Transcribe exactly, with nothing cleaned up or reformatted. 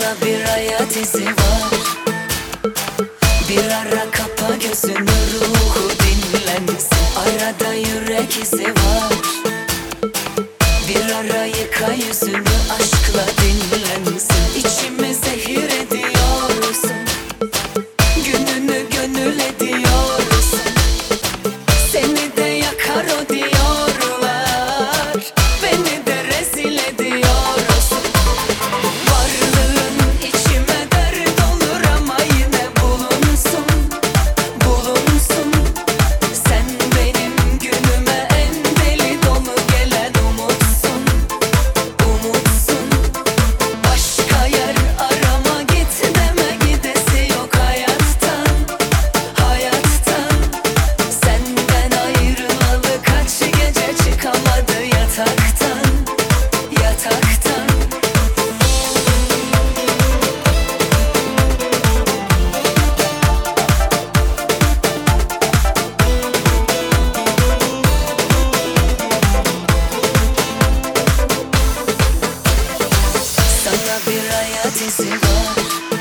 Sana bir hayat izi var. Bir ara kapa gözünü, ruhu dinlensin. Arada yürek izi var. Bir ara yıka yüzünü, aşkla dinlensin. İçimi zehir ediyorsun, gününü gönül ediyorsun. Seni de yakar o diyorlar, beni de rezil ediyorsun. Varlığın içime dert olur ama yine bulunsun, bulunsun. Sen benim günüme en deli dolu gelen umutsun, umutsun. Başka yer arama, git deme, gidesi yok hayattan, hayattan. Senden ayrılalı kaç gece çıkamadı yataktan, yataktan. Sana bir hayat izi var.